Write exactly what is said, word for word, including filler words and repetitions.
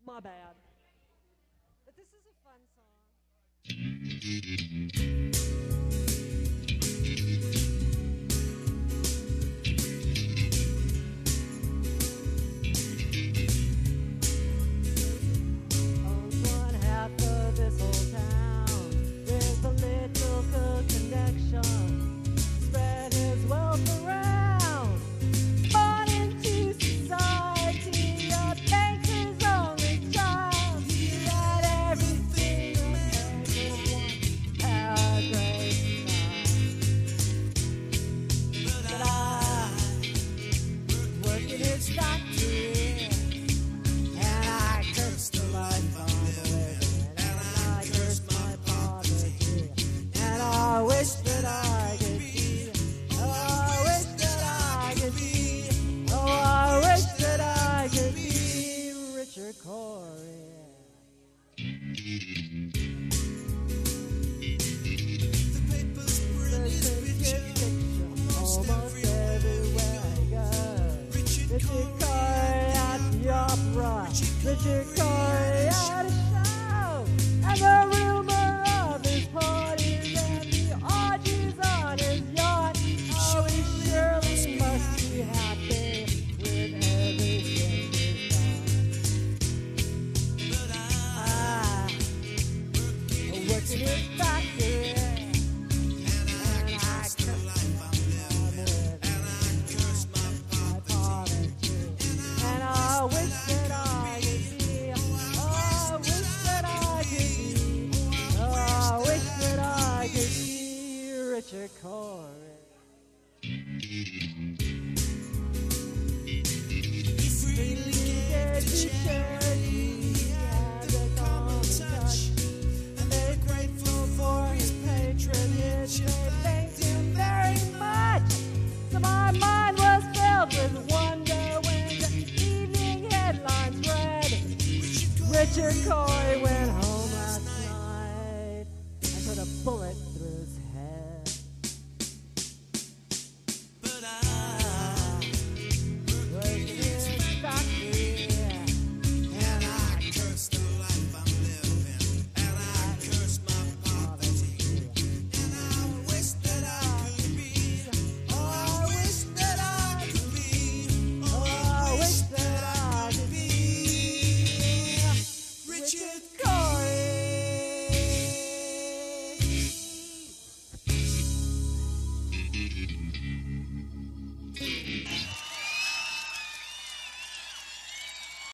My bad. But this is a fun song. Owns one half of this whole town. There's a political connection. Spread his wealth around. Born into society, a banker's only child. He had everything a man could want. Had a great smile. But I work in his factory, and I cursed the life I'm living, and I cursed my poverty, and I wish that I could be, oh, I wish that I could be, oh, I wish that I could be Richard Corey. The paper's brilliant, Richard, almost everywhere he goes. Richard Corey at the opera, Richard Corey at a show, and the rumor of his parties and the orgies on his yacht. Oh, he surely must be happy with everything he's done. But I, I work in his factory, and I and I cursed the cursed life I'm living, and I cursed my my poverty, and I wish that I could be, oh, I wish that I could be, oh, I wish that I could be Richard Corey.